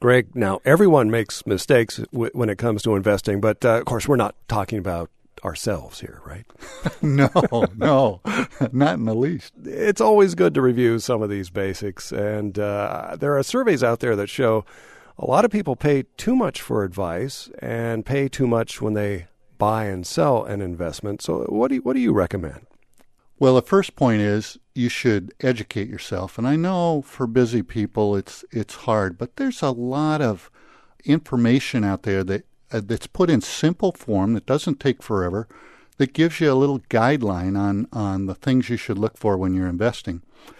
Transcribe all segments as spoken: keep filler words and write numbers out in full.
Greg, now everyone makes mistakes w- when it comes to investing, but uh, of course we're not talking about ourselves here, right? no, no, not in the least. It's always good to review some of these basics, and uh, there are surveys out there that show a lot of people pay too much for advice and pay too much when they buy and sell an investment. So what do you, what do you recommend? Well, the first point is you should educate yourself. And I know for busy people it's it's hard, but there's a lot of information out there that uh, that's put in simple form that doesn't take forever, that gives you a little guideline on, on the things you should look for when you're investing.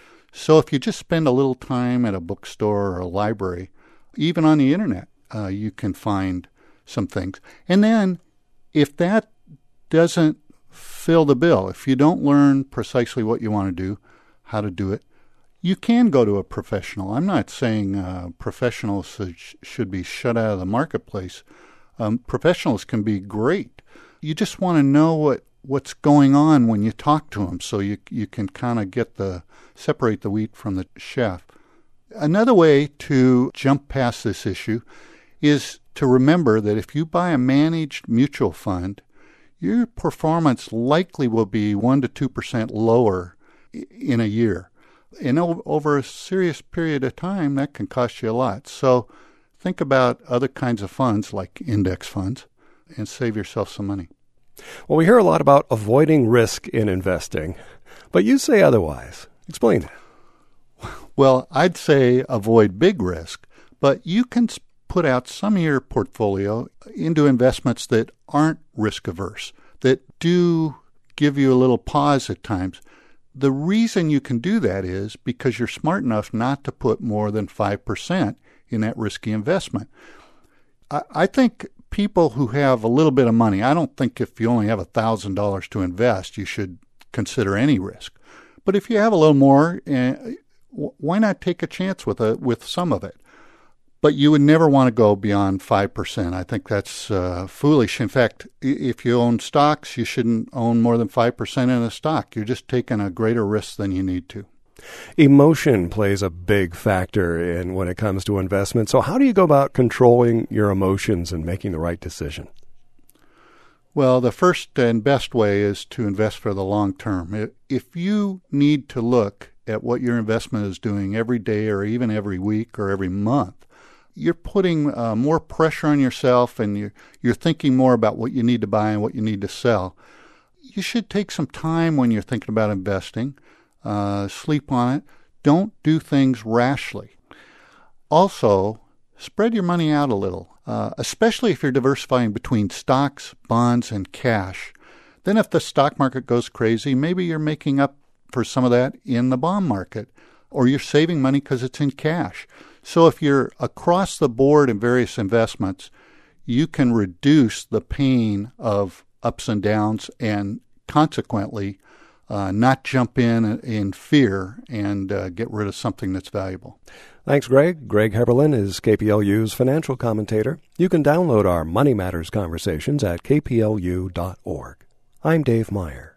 So if you just spend a little time at a bookstore or a library, even on the internet, uh, you can find some things. And then if that doesn't fill the bill, if you don't learn precisely what you want to do, how to do it, you can go to a professional. I'm not saying uh, professionals should be shut out of the marketplace. Um, professionals can be great. You just want to know what, what's going on when you talk to them, so you you can kind of get the separate the wheat from the chaff. Another way to jump past this issue is to remember that if you buy a managed mutual fund, your performance likely will be one to two percent lower in a year. And over a serious period of time, that can cost you a lot. So think about other kinds of funds like index funds and save yourself some money. Well, we hear a lot about avoiding risk in investing, but you say otherwise. Explain that. Well, I'd say avoid big risk, but you can put out some of your portfolio into investments that aren't risk averse, that do give you a little pause at times. The reason you can do that is because you're smart enough not to put more than five percent in that risky investment. I, I think people who have a little bit of money, I don't think if you only have one thousand dollars to invest, you should consider any risk. But if you have a little more, uh, why not take a chance with a, with some of it? But you would never want to go beyond five percent. I think that's uh, foolish. In fact, if you own stocks, you shouldn't own more than five percent in a stock. You're just taking a greater risk than you need to. Emotion plays a big factor in when it comes to investment. So how do you go about controlling your emotions and making the right decision? Well, the first and best way is to invest for the long term. If you need to look at what your investment is doing every day or even every week or every month, you're putting uh, more pressure on yourself, and you're, you're thinking more about what you need to buy and what you need to sell. You should take some time when you're thinking about investing. Uh, sleep on it. Don't do things rashly. Also, spread your money out a little, uh, especially if you're diversifying between stocks, bonds, and cash. Then if the stock market goes crazy, maybe you're making up for some of that in the bond market, or you're saving money because it's in cash. So if you're across the board in various investments, you can reduce the pain of ups and downs and consequently uh, not jump in in fear and uh, get rid of something that's valuable. Thanks, Greg. Greg Heberlein is K P L U's financial commentator. You can download our Money Matters conversations at k p l u dot org. I'm Dave Meyer.